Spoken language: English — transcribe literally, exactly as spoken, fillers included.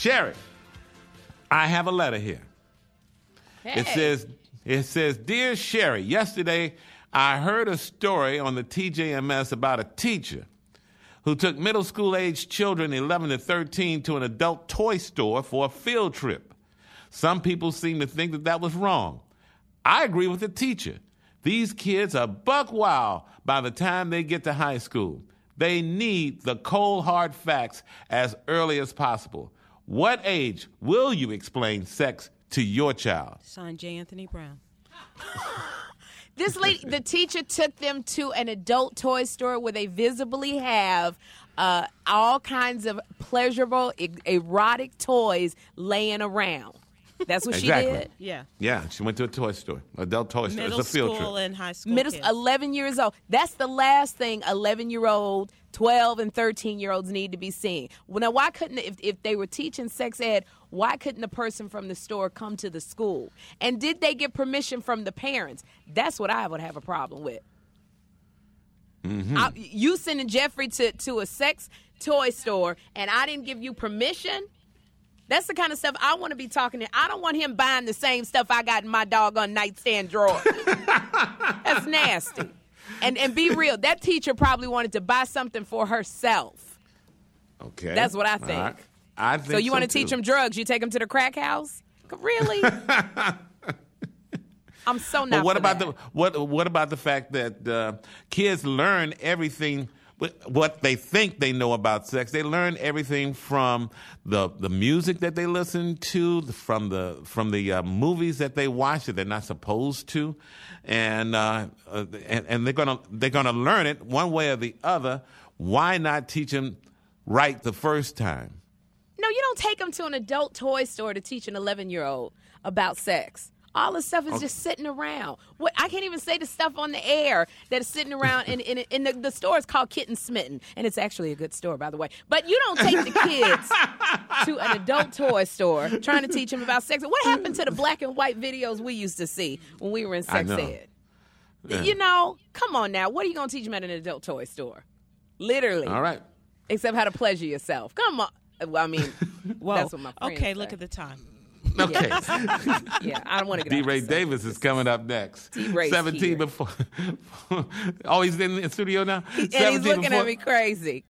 Sherry, I have a letter here. Hey. It says, it says, Dear Sherry, yesterday I heard a story on the T J M S about a teacher who took middle school age children eleven to thirteen to an adult toy store for a field trip. Some people seem to think that that was wrong. I agree with the teacher. These kids are buck wild by the time they get to high school. They need the cold, hard facts as early as possible. What age will you explain sex to your child? Signed, J. Anthony Brown. This lady, the teacher took them to an adult toy store where they visibly have uh, all kinds of pleasurable, e- erotic toys laying around. That's what Exactly. she did? Yeah. Yeah, she went to a toy store, adult toy store. Middle It's a field school trip. and high school Middle, kids. eleven years old. That's the last thing eleven-year-old, twelve, and thirteen-year-olds need to be seeing. Well, now, why couldn't, if, if they were teaching sex ed, why couldn't the person from the store come to the school? And did they get permission from the parents? That's what I would have a problem with. Mm-hmm. I, you sending Jeffrey to, to a sex toy store, and I didn't give you permission? That's the kind of stuff I want to be talking to. I don't want him buying the same stuff I got in my doggone nightstand drawer. That's nasty. And and be real, that teacher probably wanted to buy something for herself. Okay. That's what I think. I, I think So you want to too. teach him drugs? You take him to the crack house? Really? I'm so not. But what for about that. the what? What about the fact that uh, kids learn everything? What they think they know about sex, they learn everything from the the music that they listen to, from the from the uh, movies that they watch that they're not supposed to, and uh, uh, and, and they're gonna they're gonna learn it one way or the other. Why not teach them right the first time? No, you don't take them to an adult toy store to teach an eleven-year-old about sex. All the stuff is Okay. just sitting around. What I can't even say the stuff on the air that is sitting around. In, in, in the, the store is called Kitten Smitten, and it's actually a good store, by the way. But you don't take the kids to an adult toy store trying to teach them about sex. What happened to the black and white videos we used to see when we were in I sex know. ed? Yeah. You know, come on now. What are you going to teach them at an adult toy store? Literally. All right. Except how to pleasure yourself. Come on. Well, I mean, Whoa. that's what my friends Okay, say. look at the time. Okay. Yeah, I don't want to get D. off Ray the subject. Davis is coming up next. D-Ray's Seventeen here. before. Oh, he's in the studio now. And he's seventeen looking before, at me crazy.